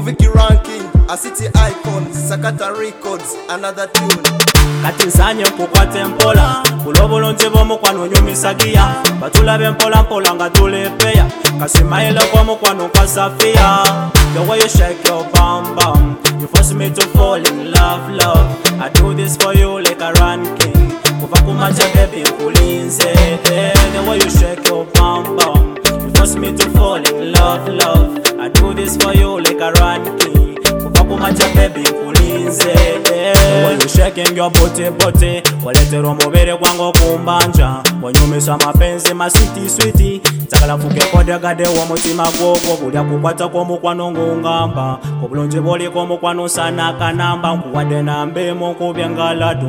Vicky ranking, a city icon, Sakata Records, another tune. Kati nsanye kukwate mpola kulobulungi bw'omukwano nyumisa giya batulabe mpola mpola nga tulepeya kasimayile kw'omukwano kasafiya. The way you shake your bum bum, you force me to fall in love love. I do this for you like a ranking kuva kumacha baby nkulinze. The way you shake your bum bum, you force me to fall in love love. I do this for you like a ranking kuva kumacha baby nkulinze. When you shaking your booty booty, waletera omubiri gwangu kumbanja, wanyumisa mapenzi maswiti switi, njagala fuke kodegade w'omutima gwogwo bulya kukwata kw'omukwano ng'ongamba obulungi bw'oli kw'omukwano nsana kanamba nkuwadde nambemu nkubye ngalado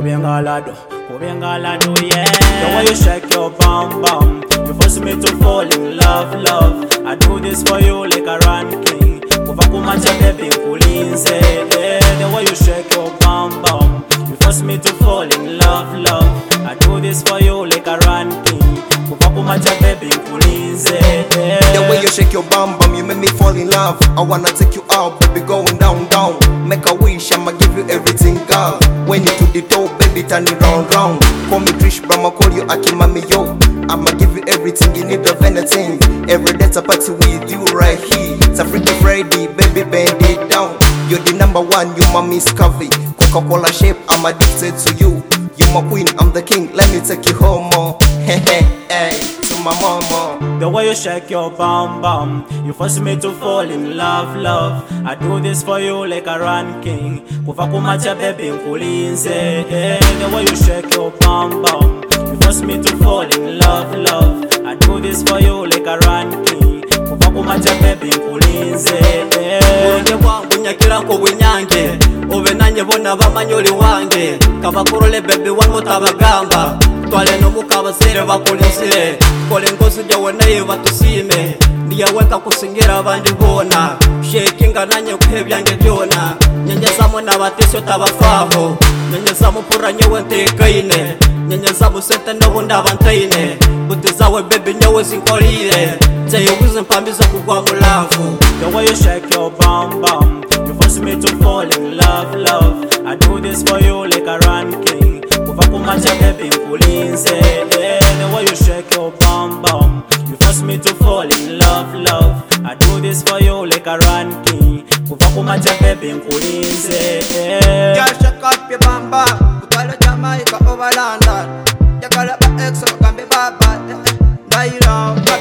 yeah. The way you shake your bum bum, you force me to fall in love love. I do this for you like a ranking kuva kumacha baby nkulinze. The way you shake your bum bum, you force me to fall in love love. I do this for you like a ranking kuva kumacha baby nkulinze. The way you shake your bum bum, you make me fall in love. I wanna take you out, baby, going down down. Make a wish, I'ma give you everything, girl. When you to the top, baby, turn it round round. Call me Trish, Brahma, call you Aki Mami, yo. I'ma give you everything, you need of anything. Every day's a party with you right here. It's a Freaky Friday, baby, bend it down. You're the number one, you my Miss Coffee. Coca-Cola shape, I'm addicted to you. You're my queen, I'm the king, let me take you home, more. Hey, hey, hey, to my mama. The way you shake your bum bum, you force me to fall in love love. I do this for you like a ranking kuva kumacha baby nkulinze. The way you shake your bum bum, you force me to fall in love love. I do this for you like a ranking kuva kumacha baby nkulinze. Bulungi bwangu nyakira nko bwinyange obe nanye bona bamanyoli wange kabakurole baby wangu tabagamba twale nomukaba sere bakulisire kole ngozi jawe naye batusime ndiyaweka kusingira abandi bona shakinga nanye kuhebyange byona nyenyezamo n'abatesyo tabafaho nyenyezamo pura nyewe ntekaine nyenyezamo sete n'ubundi abantaine buti zawe baby nyewe zinkolire zaye wize mpambiza kugwa mu lavu. The way you shake your bum bum, you force me to fall in love love. I do this for you like a ranking kuva kumacha baby nkulinze. The way you shake your bum bum, you force me to fall in love love. I do this for you like a ranking kuva kumacha baby nkulinze. Girl, shake up your bum bum, utwala Jamaica over London. Yakala ba exo, kambe baba, Naira.